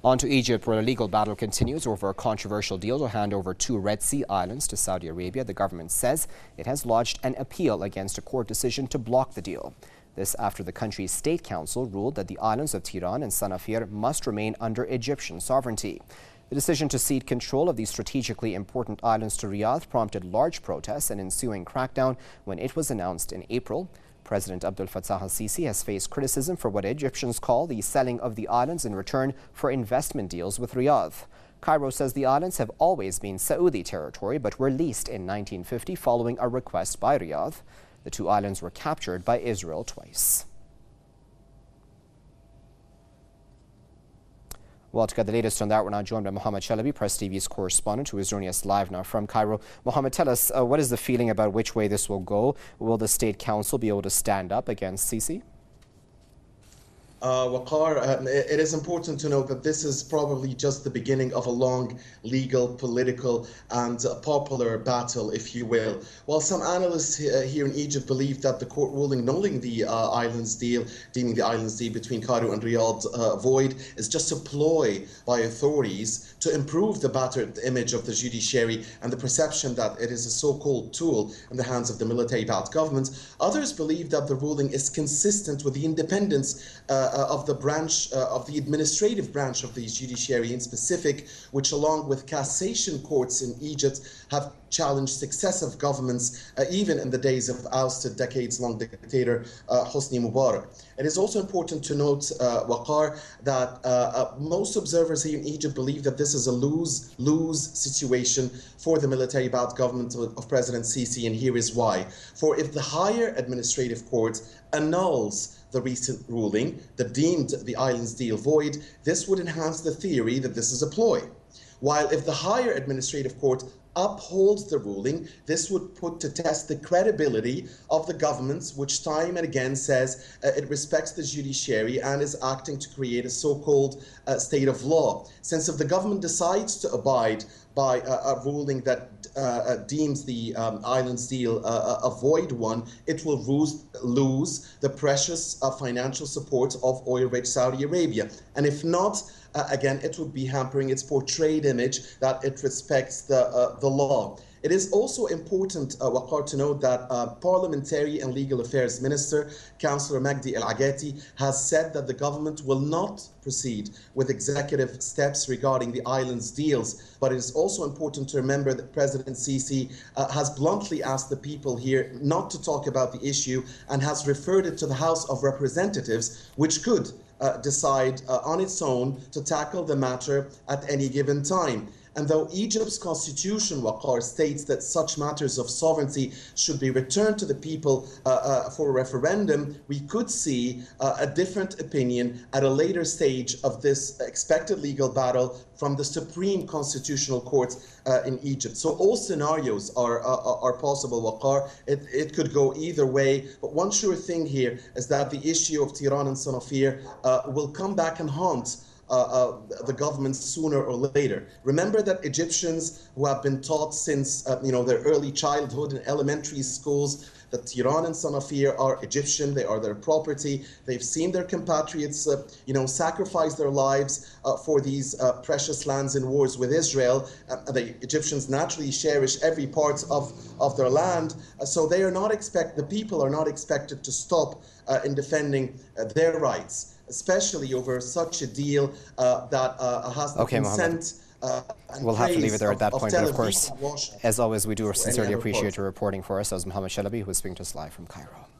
On to Egypt, where a legal battle continues over a controversial deal to hand over 2 Red Sea islands to Saudi Arabia. The government says it has lodged an appeal against a court decision to block the deal. This after the country's state council ruled that the islands of Tiran and Sanafir must remain under Egyptian sovereignty. The decision to cede control of these strategically important islands to Riyadh prompted large protests and ensuing crackdown when it was announced in April. President Abdel Fattah al-Sisi has faced criticism for what Egyptians call the selling of the islands in return for investment deals with Riyadh. Cairo says the islands have always been Saudi territory but were leased in 1950 following a request by Riyadh. The 2 islands were captured by Israel twice. Well, to get the latest on that, we're now joined by Mohammed Chalabi, Press TV's correspondent, who is joining us live now from Cairo. Mohammed, tell us, what is the feeling about which way this will go? Will the State Council be able to stand up against Sisi? Waqar, it is important to note that this is probably just the beginning of a long legal, political and popular battle, if you will. While some analysts here in Egypt believe that the court ruling annulling the islands deal, deeming the islands deal between Cairo and Riyadh void, is just a ploy by authorities to improve the battered image of the judiciary and the perception that it is a so-called tool in the hands of the military-backed government. Others believe that the ruling is consistent with the independence of the branch, of the administrative branch of the judiciary in specific, which along with cassation courts in Egypt have challenged successive governments, even in the days of ousted decades-long dictator Hosni Mubarak. It is also important to note, Waqar, that most observers here in Egypt believe that this is a lose-lose situation for the military-backed government of President Sisi, and here is why. For if the higher administrative court annuls the recent ruling that deemed the islands deal void, this would enhance the theory that this is a ploy. While if the higher administrative court upholds the ruling, this would put to test the credibility of the government, which time and again says it respects the judiciary and is acting to create a so-called state of law. Since if the government decides to abide by a ruling that deems the islands deal a void one, it will lose the precious financial support of oil-rich Saudi Arabia. And if not, again, it would be hampering its portrayed image that it respects the law. It is also important, Waqar, to note that Parliamentary and Legal Affairs Minister, Councillor Magdi El-Agati, has said that the government will not proceed with executive steps regarding the islands deals. But it is also important to remember that President Sisi has bluntly asked the people here not to talk about the issue and has referred it to the House of Representatives, which could decide on its own to tackle the matter at any given time. And though Egypt's constitution, Waqar, states that such matters of sovereignty should be returned to the people for a referendum, we could see a different opinion at a later stage of this expected legal battle from the Supreme Constitutional Court in Egypt. So all scenarios are possible, Waqar. It could go either way. But one sure thing here is that the issue of Tiran and Sanafir will come back and haunt the government sooner or later. Remember that Egyptians who have been taught since their early childhood in elementary schools that Tiran and Sanafir are Egyptian, they are their property. They've seen their compatriots sacrifice their lives for these precious lands in wars with Israel. The Egyptians naturally cherish every part of their land, so they are not the people are not expected to stop in defending their rights, especially over such a deal that has the consent. We'll have to leave it there at that point, but of course, as always, we do sincerely appreciate your reporting for us. That was Mohammed Chalabi, who was speaking to us live from Cairo.